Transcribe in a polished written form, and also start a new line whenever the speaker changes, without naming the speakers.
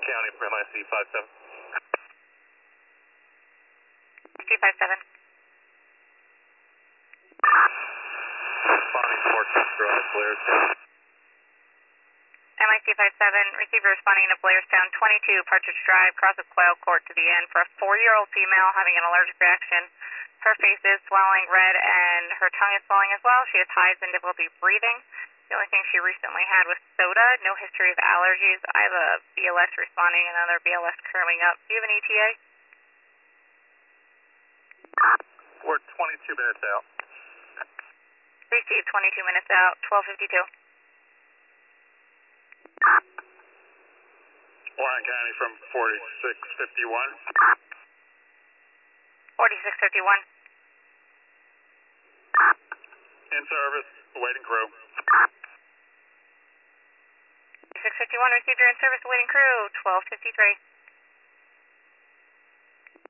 County for MIC 57.
MIC 57.
Responding to Fortress Drive, Blairstown.
MIC 57, receiver responding to Blairstown 22, Partridge Drive, cross of Quail Court to the end for a 4-year-old female having an allergic reaction. Her face is swelling red and her tongue is swelling as well. She has hives and difficulty breathing. The only thing she recently had was soda, no history of allergies. I have a BLS responding, another BLS curling up. Do you have an ETA?
We're 22 minutes out.
Received 22 minutes out, 12:52.
Warren County from 4651.
4651.
In service, awaiting crew.
4651, received your in-service awaiting crew, 12:53.